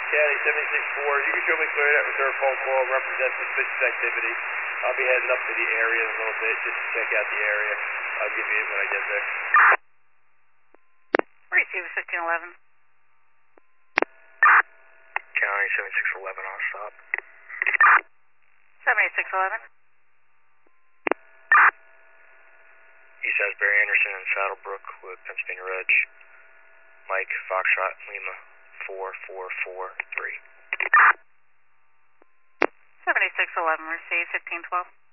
County 76-4, you can show me clear that reserve phone call, represent suspicious activity. I'll be heading up to the area in a little bit just to check out the area. I'll give you it when I get there. Receiver 1511. County 7611 on stop. 7611. East Asbury Anderson and Saddlebrook with Pennsylvania Reg. Mike Foxtrot Lima 4443. 7611, receive 1512.